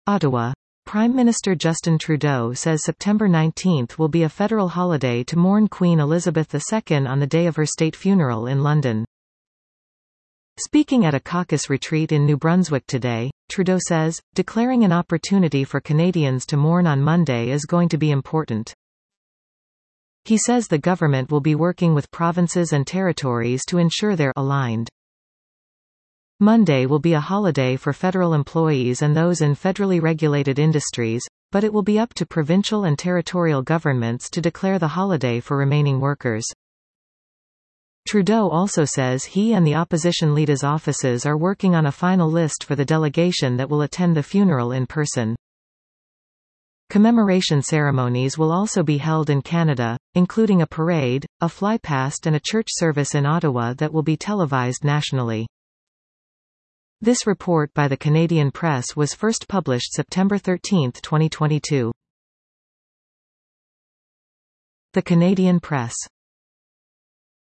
Ottawa. Prime Minister Justin Trudeau says September 19 will be a federal holiday to mourn Queen Elizabeth II on the day of her state funeral in London. Speaking at a caucus retreat in New Brunswick today, Trudeau says, declaring an opportunity for Canadians to mourn on Monday is going to be important. He says the government will be working with provinces and territories to ensure they're aligned. Monday will be a holiday for federal employees and those in federally regulated industries, but it will be up to provincial and territorial governments to declare the holiday for remaining workers. Trudeau also says he and the opposition leader's offices are working on a final list for the delegation that will attend the funeral in person. Commemoration ceremonies will also be held in Canada, including a parade, a flypast and a church service in Ottawa that will be televised nationally. This report by the Canadian Press was first published September 13, 2022. The Canadian Press.